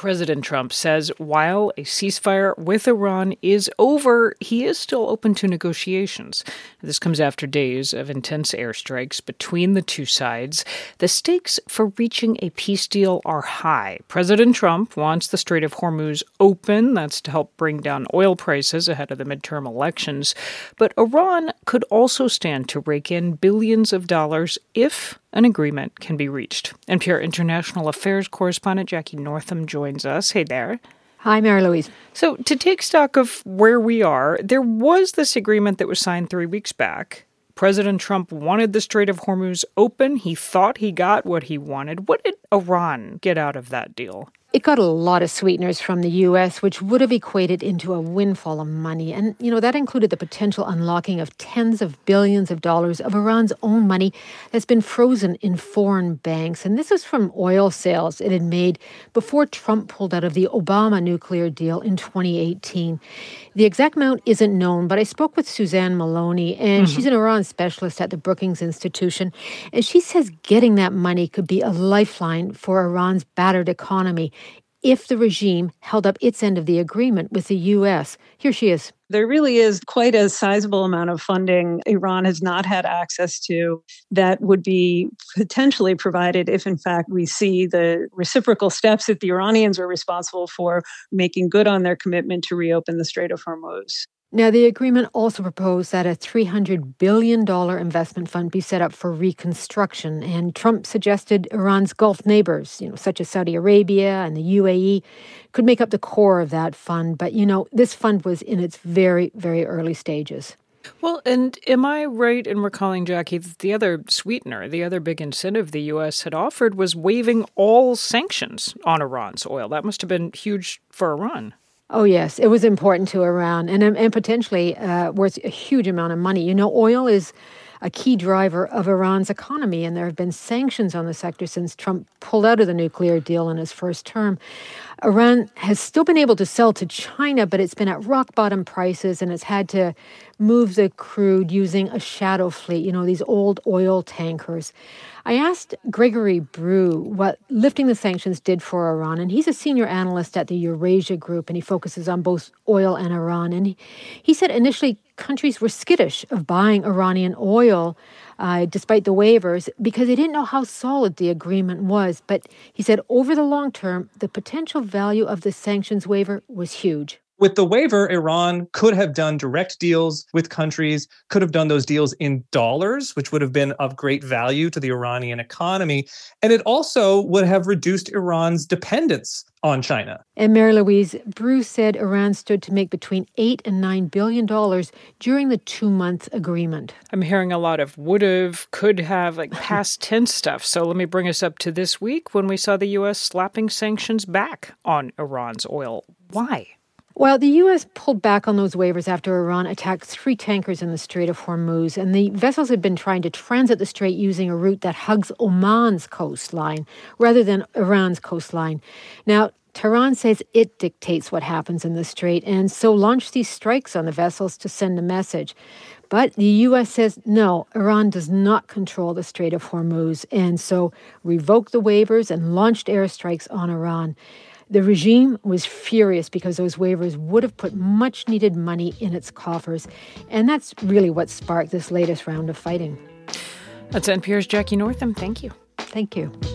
President Trump says while a ceasefire with Iran is over, he is still open to negotiations. This comes after days of intense airstrikes between the two sides. The stakes for reaching a peace deal are high. President Trump wants the Strait of Hormuz open. That's to help bring down oil prices ahead of the midterm elections. But Iran could also stand to rake in billions of dollars if an agreement can be reached. NPR International Affairs correspondent Jackie Northam joins us. Hey there. Hi, Mary Louise. So to take stock of where we are, there was this agreement that was signed 3 weeks back. President Trump wanted the Strait of Hormuz open. He thought he got what he wanted. What did Iran get out of that deal? It got a lot of sweeteners from the U.S., which would have equated into a windfall of money. And, that included the potential unlocking of tens of billions of dollars of Iran's own money that's been frozen in foreign banks. And this is from oil sales it had made before Trump pulled out of the Obama nuclear deal in 2018. The exact amount isn't known, but I spoke with Suzanne Maloney, and she's an Iran specialist at the Brookings Institution. And she says getting that money could be a lifeline for Iran's battered economy if the regime held up its end of the agreement with the U.S. Here she is. There really is quite a sizable amount of funding Iran has not had access to that would be potentially provided if, in fact, we see the reciprocal steps that the Iranians are responsible for making good on their commitment to reopen the Strait of Hormuz. Now, the agreement also proposed that a $300 billion investment fund be set up for reconstruction. And Trump suggested Iran's Gulf neighbors, such as Saudi Arabia and the UAE, could make up the core of that fund. But, this fund was in its very, very early stages. Well, and am I right in recalling, Jackie, that the other sweetener, the other big incentive the U.S. had offered was waiving all sanctions on Iran's oil? That must have been huge for Iran. Oh, yes. It was important to Iran and potentially worth a huge amount of money. Oil is a key driver of Iran's economy, and there have been sanctions on the sector since Trump pulled out of the nuclear deal in his first term. Iran has still been able to sell to China, but it's been at rock-bottom prices, and it's had to move the crude using a shadow fleet, these old oil tankers. I asked Gregory Brew what lifting the sanctions did for Iran, and he's a senior analyst at the Eurasia Group, and he focuses on both oil and Iran. And he said initially countries were skittish of buying Iranian oil despite the waivers because they didn't know how solid the agreement was. But he said over the long term, the potential value of the sanctions waiver was huge. With the waiver, Iran could have done direct deals with countries, could have done those deals in dollars, which would have been of great value to the Iranian economy. And it also would have reduced Iran's dependence on China. And Mary Louise, Bruce said Iran stood to make between $8 and $9 billion during the 2-month agreement. I'm hearing a lot of would have, could have, like past tense stuff. So let me bring us up to this week when we saw the U.S. slapping sanctions back on Iran's oil. Why? Well, the U.S. pulled back on those waivers after Iran attacked 3 tankers in the Strait of Hormuz, and the vessels had been trying to transit the strait using a route that hugs Oman's coastline rather than Iran's coastline. Now, Tehran says it dictates what happens in the strait and so launched these strikes on the vessels to send a message. But the U.S. says, no, Iran does not control the Strait of Hormuz, and so revoked the waivers and launched airstrikes on Iran. The regime was furious because those waivers would have put much-needed money in its coffers. And that's really what sparked this latest round of fighting. That's NPR's Jackie Northam. Thank you. Thank you.